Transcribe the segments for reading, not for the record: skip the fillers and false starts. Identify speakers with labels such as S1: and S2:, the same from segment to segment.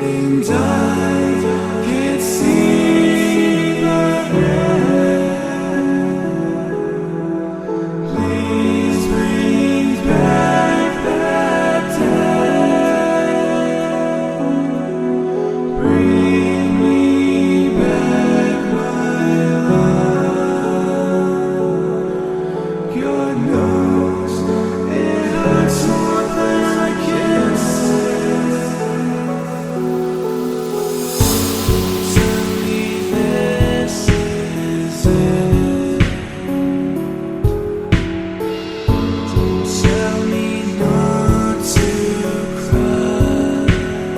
S1: and I can't see the end. Please bring back that day. Bring me back my love. God knows it hurts more than I can say. Tell me this is it. Don't tell me not to cry.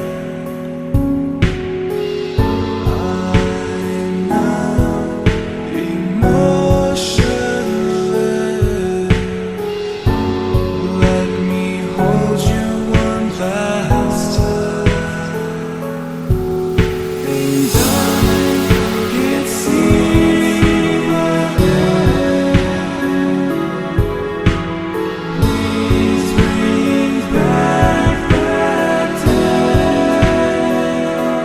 S1: I'm not emotionless. Let me hold you one last time. And I can't see the end. Please bring back that day.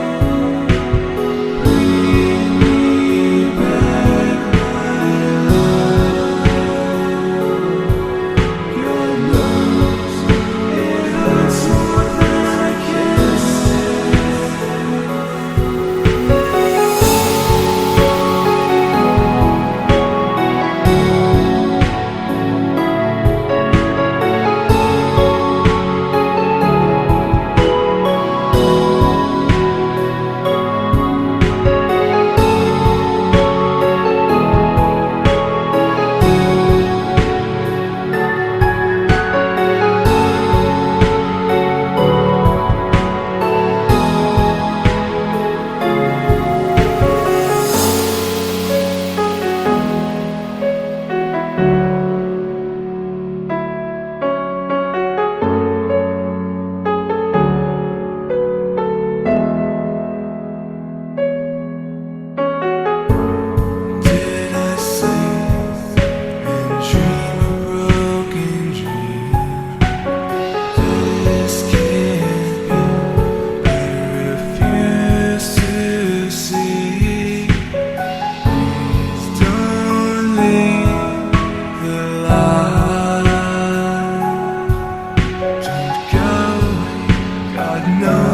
S1: Bring me back my love. God knows it hurts more than I can say. Did I say and dream a broken dream? This can't be. I refuse to see. Please don't leave the light. Don't go. God knows.